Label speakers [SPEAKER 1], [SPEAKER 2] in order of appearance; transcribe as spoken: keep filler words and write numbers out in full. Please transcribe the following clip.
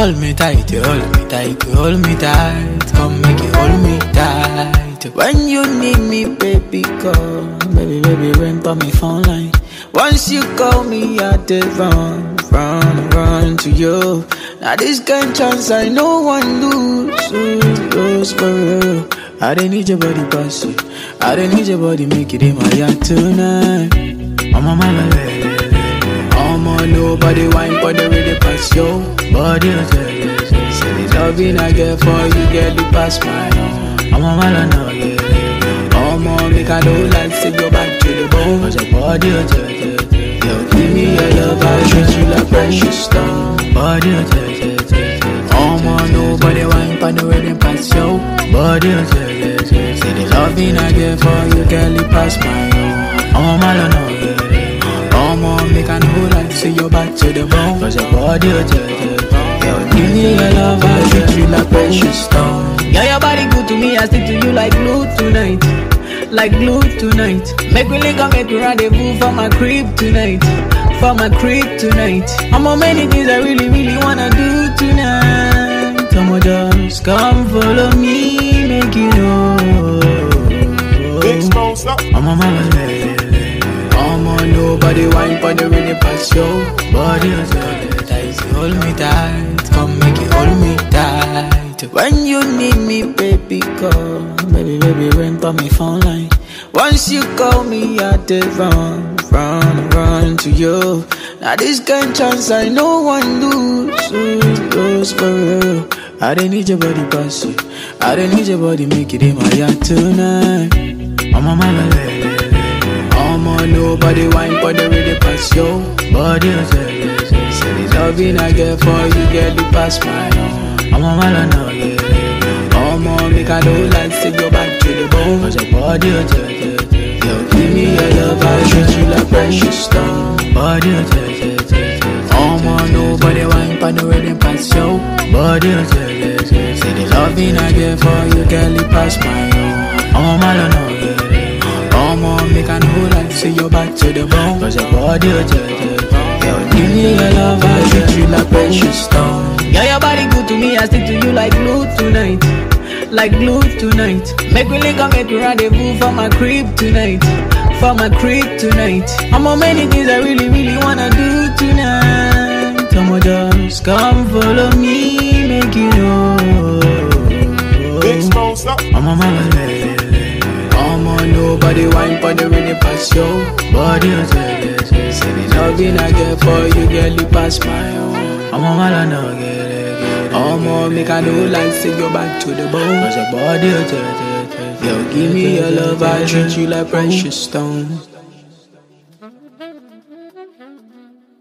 [SPEAKER 1] Hold me tight, you hold me tight, you hold me tight. Come make you hold me tight. When you need me, baby, call. Baby, baby, ring for me phone line. Once you call me, I did run, run, run to you. Now this kind chance I no one lose, lose, lose for real. I didn't need your body, pass you. I didn't need your body, make it in my yard tonight. I'm on my way. I'm on nobody wine for the way they pass yo. Body, say the loving I get for you, get it past my own. I'm on my now, yeah. I'm on make I don't like to go back to the bone. Cause your body, yo, give me your love, I treat you like precious stone. Body, I'm on nobody wine for the way they pass yo. Body, say the loving I get for you, get it past my own. I'm on my now, yeah. Come on, make I know like say you're back to the bone. Cause your body, yo, give me your love, I treat you like precious stone. Yeah, your body good to me, I stick to you like glue tonight. Like glue tonight. Make me link up, make me rendezvous for my crib tonight. For my crib tonight. I'm on many things I really, really wanna do tonight. Come on, just come follow me, make you know. I'm on my way. I'm on nobody wine for the really pass yo. Body tight, hold me tight. Come make it hold me tight. When you need me, baby, call. Baby, baby, ring for me phone line. Once you call me, I did run, run, run to you. Now this kind chance I no one lose, lose, lose for real. I didn't need your body, pass you. I didn't need your body, make it in my yard tonight. I'm on my way. I'm on nobody wine for the way they pass yo. Body, say the loving I get for you, get it past my own. I'm on my now, yeah. I'm on make I don't like to go back to the bone. Cause your body, yo, give me your love, I treat you like precious stone. Body, I'm on nobody wine for the way they pass yo. Body, say the loving I get for you, get it past my own. I'm on my now, yeah. Come on, make I know like say you're back to the bone. Cause your body, yo, give me your love, I treat you like precious stone. Yeah, your body good to me, I stick to you like glue tonight. Like glue tonight. Make me link up, make me rendezvous for my crib tonight. For my crib tonight. I'm on many things I really, really wanna do tonight. Come on, just come follow me, make you know. I'm on my way. I'm on nobody wine for the way they pass yo. Body, say the loving I get for you, get it past my own. I'm on my now, get it. I'm on make I know like say you're back to the bone. Cause your body, yo, give me your love, I treat you like precious stone.